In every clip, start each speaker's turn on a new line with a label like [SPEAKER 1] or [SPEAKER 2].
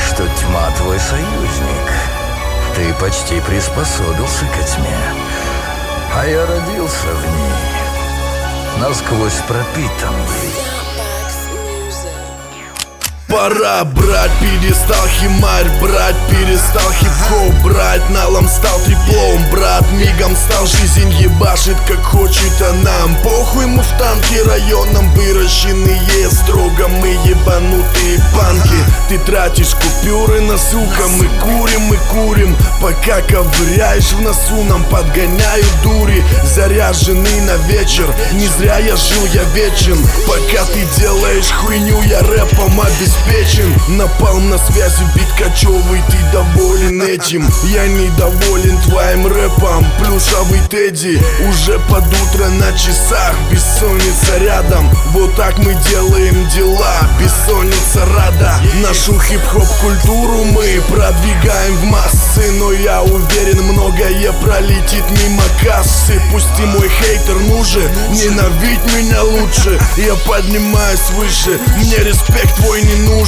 [SPEAKER 1] что тьма твой союзник. Ты почти приспособился ко тьме, а я родился в ней, насквозь пропитан ей.
[SPEAKER 2] Пора брать перестал химарь, брать перестал хип-хоп, брать налом стал триплом, брат мигом стал жизнь ебашит как хочет, а нам похуй, мы в танке районом выращенные, строго мы ебанутые панки. Ты тратишь купюры на сука, мы курим, пока ковыряешь в носу, нам подгоняют дури, заряженный на вечер. Не зря я жил, я вечен, пока ты делаешь хуйню, я рэпом обеспечен. Напалм на связи, бит кочевый, ты доволен этим? Я недоволен твоим рэпом, плюшевый Тедди. Уже под утро на часах, бессонница рядом. Вот так мы делаем дела, бессонница рада. Нашу хип-хоп культуру мы продвигаем в массы, но я уверен, многое пролетит мимо кассы. Пусть и мой хейтер нужен, ненавидь меня лучше. Я поднимаюсь выше, мне респект твой не нужен.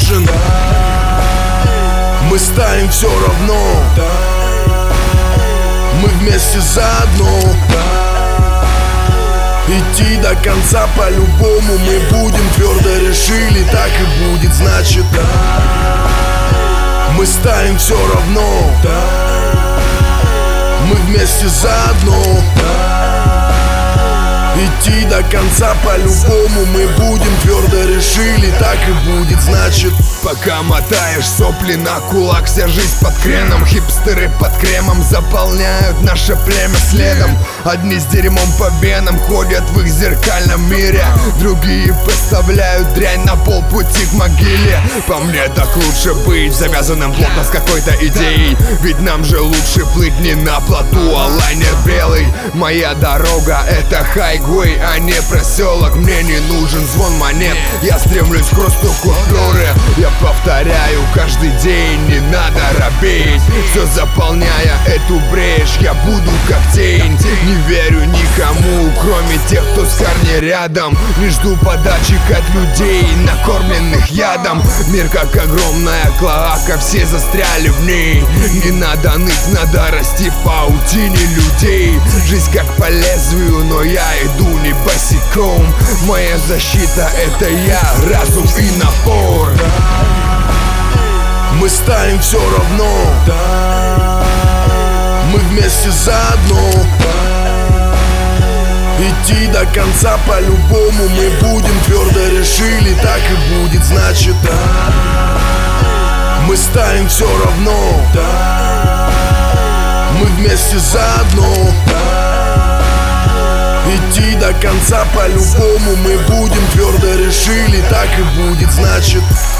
[SPEAKER 2] Мы ставим все равно, мы вместе заодно. Идти до конца по-любому мы будем, твердо решили, так и будет, значит. Мы ставим все равно, мы вместе заодно. Идти до конца по-любому мы будем, твердо решили, так и будет, значит.
[SPEAKER 3] Пока мотаешь сопли на кулак, вся жизнь под креном. Хипстеры под кремом заполняют наше племя следом. Одни с дерьмом по венам ходят в их зеркальном мире, другие поставляют дрянь на полпути к могиле. По мне так лучше быть завязанным плотно с какой-то идеей, ведь нам же лучше плыть не на плоту, а лайнер белый. Моя дорога это хайгвей, а не проселок. Мне не нужен звон монет, я стремлюсь к росту культуры. Я повторяю каждый день, не надо робеть. Все заполняя эту брешь, я буду как тень. Не верю никому, кроме тех, кто с корней рядом. Не жду подачек от людей, накормленных ядом. Мир как огромная клоака, все застряли в ней. Не надо ныть, надо расти в паутине людей. Жизнь как по лезвию, но я иду не босиком. Моя защита это я, разум и напор.
[SPEAKER 2] Мы ставим все равно, мы вместе заодно. Идти до конца по-любому мы будем, твердо решили, так и будет, значит. Мы ставим все равно, мы вместе заодно. Идти до конца по-любому мы будем, твердо решили, так и будет, значит.